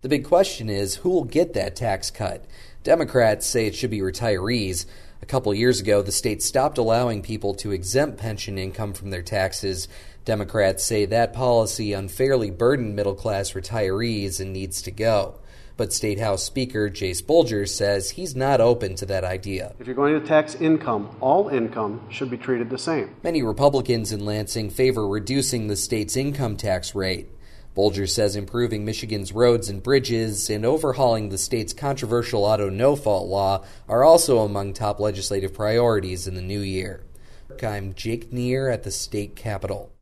The big question is, who will get that tax cut? Democrats say it should be retirees. A couple years ago, the state stopped allowing people to exempt pension income from their taxes. Democrats say that policy unfairly burdened middle-class retirees and needs to go. But State House Speaker Jase Bolger says he's not open to that idea. If you're going to tax income, all income should be treated the same. Many Republicans in Lansing favor reducing the state's income tax rate. Bolger says improving Michigan's roads and bridges and overhauling the state's controversial auto no-fault law are also among top legislative priorities in the new year. I'm Jake Neer at the state capitol.